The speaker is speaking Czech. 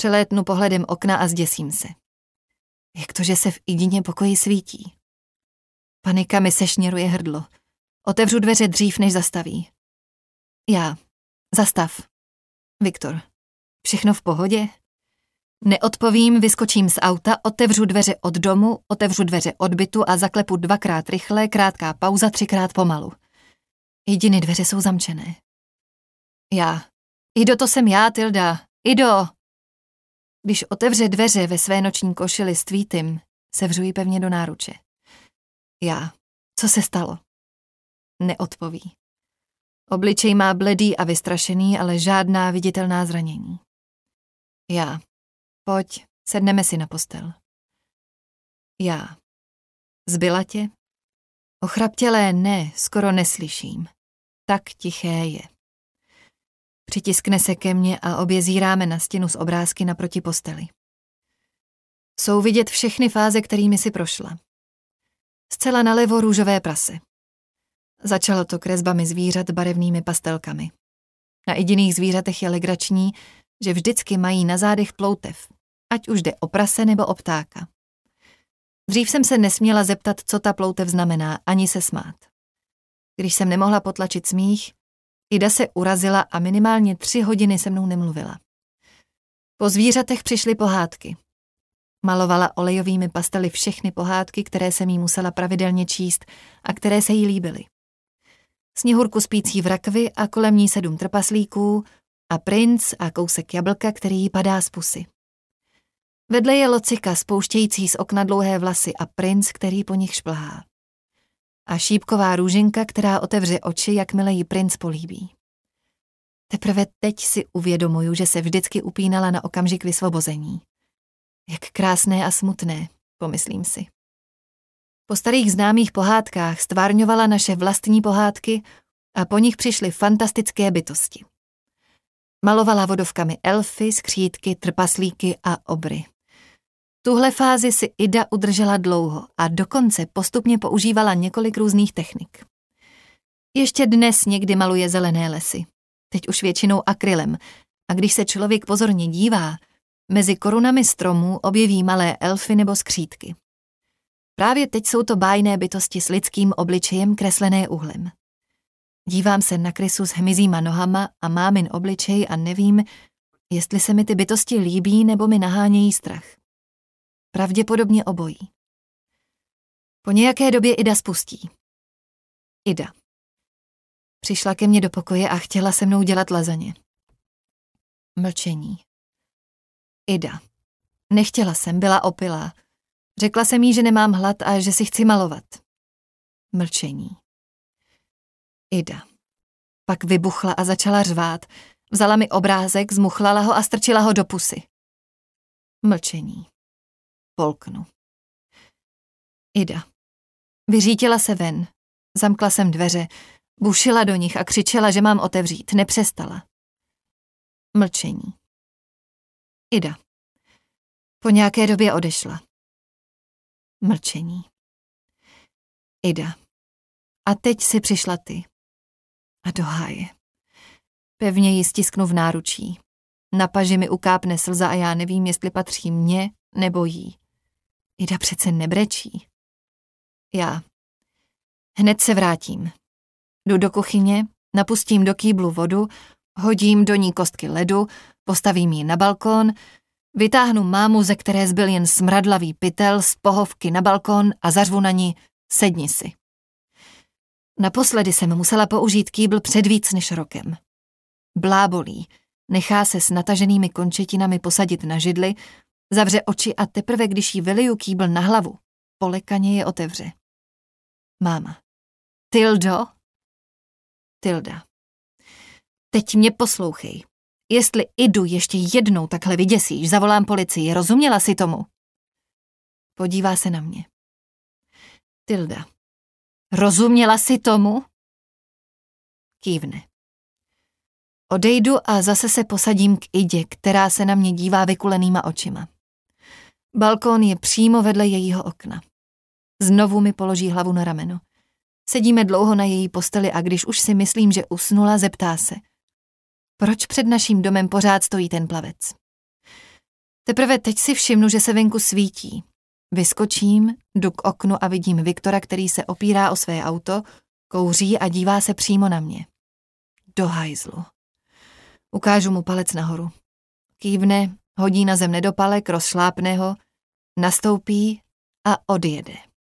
Přelétnu pohledem okna a zděsím se. Jak to, že se v Idině pokoji svítí? Panika mi sešněruje hrdlo. Otevřu dveře dřív, než zastaví. Já. Zastav. Viktor. Všechno v pohodě? Neodpovím, vyskočím z auta, otevřu dveře od domu, otevřu dveře od bytu a zaklepu 2krát rychle, krátká pauza, 3krát pomalu. Idiny dveře jsou zamčené. Já. Ido, to jsem já, Tilda. Ido! Když otevře dveře ve své noční košili s tweetem, sevřu jí pevně do náruče. Já. Co se stalo? Neodpoví. Obličej má bledý a vystrašený, ale žádná viditelná zranění. Já. Pojď, sedneme si na postel. Já. Zbyla tě? Ochraptělé ne, skoro neslyším. Tak tiché je. Přitiskne se ke mně a obě zíráme na stěnu z obrázky naproti posteli. Jsou vidět všechny fáze, kterými si prošla. Zcela nalevo růžové prase. Začalo to kresbami zvířat barevnými pastelkami. Na jediných zvířatech je legrační, že vždycky mají na zádech ploutev, ať už jde o prase nebo o ptáka. Dřív jsem se nesměla zeptat, co ta ploutev znamená, ani se smát. Když jsem nemohla potlačit smích, Ida se urazila a minimálně 3 hodiny se mnou nemluvila. Po zvířatech přišly pohádky. Malovala olejovými pastely všechny pohádky, které jsem jí musela pravidelně číst a které se jí líbily. Sněhurku spící v rakvi a kolem ní 7 trpaslíků a princ a kousek jablka, který jí padá z pusy. Vedle je Locika spouštějící z okna dlouhé vlasy a princ, který po nich šplhá. A šípková růženka, která otevře oči, jakmile jí princ políbí. Teprve teď si uvědomuju, že se vždycky upínala na okamžik vysvobození. Jak krásné a smutné, pomyslím si. Po starých známých pohádkách stvárňovala naše vlastní pohádky a po nich přišly fantastické bytosti. Malovala vodovkami elfy, skřítky, trpaslíky a obry. Tuhle fázi si Ida udržela dlouho a dokonce postupně používala několik různých technik. Ještě dnes někdy maluje zelené lesy, teď už většinou akrylem, a když se člověk pozorně dívá, mezi korunami stromů objeví malé elfy nebo skřítky. Právě teď jsou to bájné bytosti s lidským obličejem kreslené uhlem. Dívám se na krysu s hmyzíma nohama a mámin obličej a nevím, jestli se mi ty bytosti líbí nebo mi nahánějí strach. Pravděpodobně obojí. Po nějaké době Ida spustí. Ida. Přišla ke mně do pokoje a chtěla se mnou dělat lazaně. Mlčení. Ida. Nechtěla jsem, byla opilá. Řekla jsem jí, že nemám hlad a že si chci malovat. Mlčení. Ida. Pak vybuchla a začala řvát. Vzala mi obrázek, zmuchlala ho a strčila ho do pusy. Mlčení. Polknu. Ida. Vyřítila se ven. Zamkla jsem dveře. Bušila do nich a křičela, že mám otevřít. Nepřestala. Mlčení. Ida. Po nějaké době odešla. Mlčení. Ida. A teď si přišla ty. A do háje. Pevně ji stisknu v náručí. Na paži mi ukápne slza a já nevím, jestli patří mně nebo jí. Ida přece nebrečí. Já. Hned se vrátím. Jdu do kuchyně, napustím do kýblu vodu, hodím do ní kostky ledu, postavím ji na balkón, vytáhnu mámu, ze které zbyl jen smradlavý pytel, z pohovky na balkón a zařvu na ní: sedni si. Naposledy jsem musela použít kýbl před víc než rokem. Blábolí, nechá se s nataženými končetinami posadit na židli, zavře oči a teprve, když jí vyliju kýbl na hlavu, polekaně je otevře. Máma. Tildo? Tilda. Teď mě poslouchej. Jestli Idu ještě jednou takhle vyděsíš, zavolám policii, rozuměla si tomu? Podívá se na mě. Tilda. Rozuměla si tomu? Kývne. Odejdu a zase se posadím k Idě, která se na mě dívá vykulenýma očima. Balkón je přímo vedle jejího okna. Znovu mi položí hlavu na rameno. Sedíme dlouho na její posteli a když už si myslím, že usnula, zeptá se: proč před naším domem pořád stojí ten plavec? Teprve teď si všimnu, že se venku svítí. Vyskočím, jdu k oknu a vidím Viktora, který se opírá o své auto, kouří a dívá se přímo na mě. Do hajzlu. Ukážu mu palec nahoru. Kývne, hodí na zem nedopalek, rozšlápne ho, nastoupí a odjede.